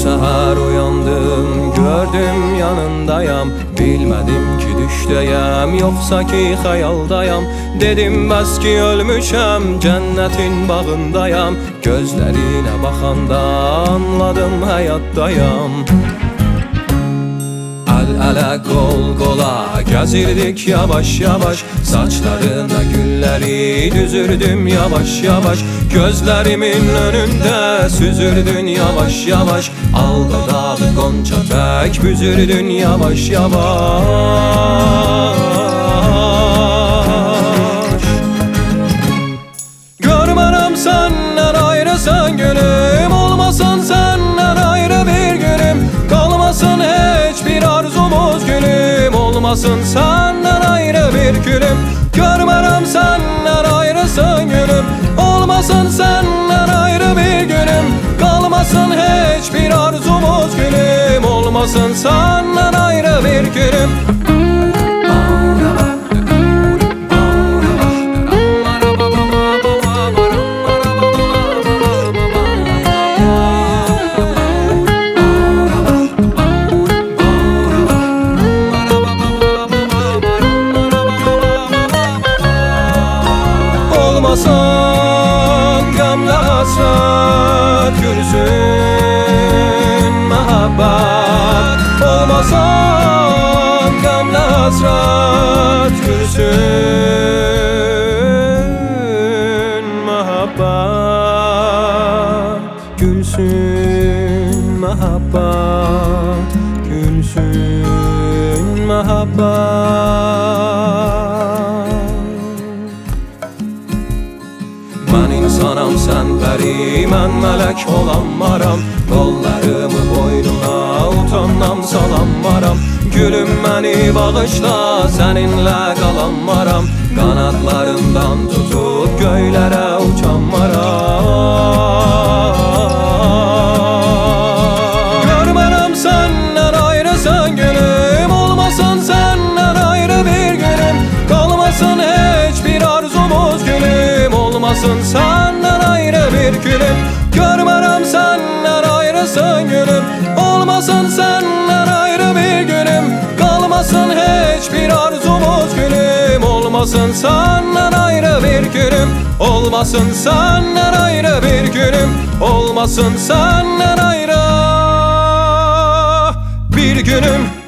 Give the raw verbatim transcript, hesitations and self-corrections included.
seher uyandım, gördüm yanındayam. Bilmedim ki düşdəyəm, yoksa ki xəyaldayam. Dedim bəs ki ölmüşəm, cennetin bağındayam. Gözlerine baxanda anladım həyatdayam. El-ələ qol-qola gəzirdik yavaş yavaş. Saçlarına gülleri düzürdüm yavaş yavaş. Gözlerimin önünde süzürdün yavaş yavaş. Aldı dağı gonca tek büzürdün yavaş yavaş. Görmərəm səndən ayrısan gülüm, olmasın səndən ayrı bir günüm. Kalmasın heç bir arzumuz gülüm, olmasın səndən ayrı bir gülüm. Görmərəm səndən ayrısan gülüm, olmasın səndən ayrı bir günüm. Kalmasın heç bir arzumuz gülüm, olmasın səndən ayrı bir günüm. Olmasan gamla hasret gülsün mehabbat. Olmasan gamla hasret gülsün mehabbat. Gülsün mehabbat, gülsün mehabbat. Mən insanam, sən pəri, mən mələk olanmaram. Qollarımı boynuna utanmam salanmaram. Gülüm məni bağışla, səninlə qalanmaram. Qanadlarından tutub göylərə uçanmaram. Görmərəm səndən ayrısan gülüm, olmasın səndən ayrı bir günüm. Kalmasın heç bir arzumuz gülüm, olmasın səndən ayrı bir gülüm. Görmərəm səndən ayrısan gülüm, olmasın səndən ayrı bir günüm. Kalmasın heç bir arzumuz gülüm, olmasın səndən ayrı bir günüm. Olmasın səndən ayrı bir günüm, olmasın səndən ayrı bir günüm.